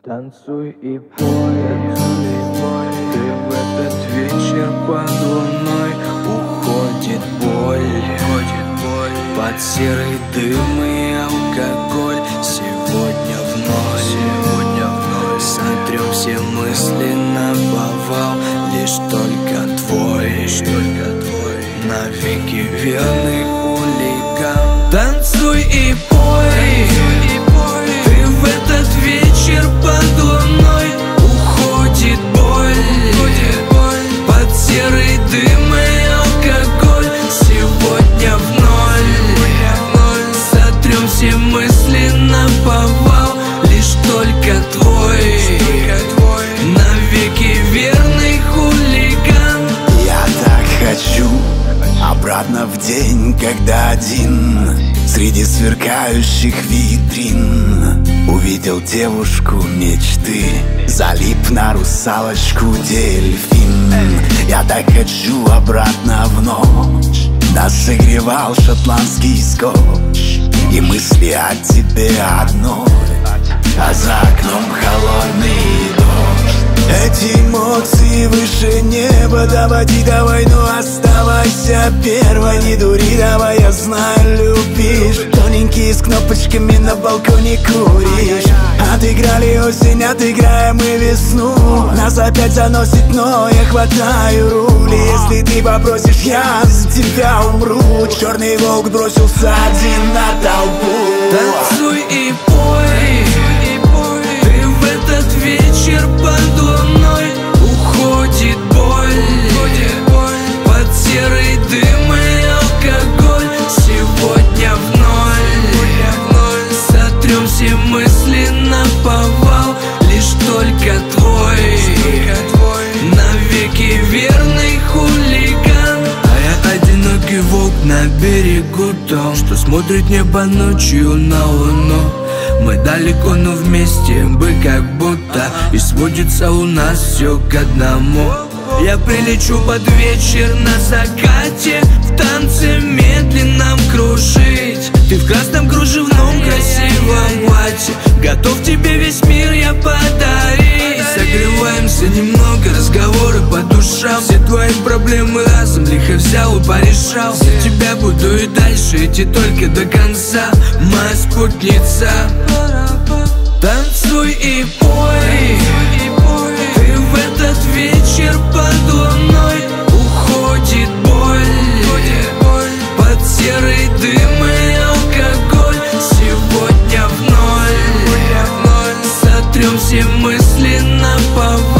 Танцуй и пой, ты в этот вечер под луной. Уходит боль, под серый дым и алкоголь. Сегодня вновь сотрем все мысли на повал. Лишь только твой, навеки верный хулиган. Танцуй и пой, ты в этот вечер под луной. Уходит боль, под серый дым и алкоголь. Сегодня в ноль сотрем все мысли на повал. Лишь только твой, навеки верный хулиган. Я так хочу обратно в день, когда один среди сверкающих витрин увидел девушку мечты, залип на русалочку дельфин. Я так хочу обратно в ночь, нас согревал шотландский скотч, и мысли о тебе одной, а за окном холодный дождь. Эти эмоции выше неба, доводи до войну, оставайся первой. Не дури, давай, я знаю, любишь. Тоненький с кнопочками на балконе куришь. Отыграли осень, отыграем и весну. Нас опять заносит, но я хватаю руль. Если ты попросишь, я за тебя умру. Черный волк бросился один на толпу. Танцуй и пой, ты в этот вечер под луной. Уходит боль, под серый дым и алкоголь. Сегодня в ноль сотрем все мысли на повал. Лишь только твой, навеки верный хулиган. А я одинокий волк на берегу том, что смотрит небо ночью на луну. Мы далеко, но вместе бы как будто, и сводится у нас все к одному. Я прилечу под вечер на закате, в танце медленном кружить. Ты в красном кружевном красивом платье, готов тебе весь мир я подарить. Согреваемся немного, разговоры по душам. Все твои проблемы разом лихо взял и порешал. За тебя буду и дальше идти только до конца, моя спутница. Танцуй и пой, ты в этот вечер под луной. Уходит боль, под серый дым и алкоголь. Сегодня в ноль сотрем все мысли на повал.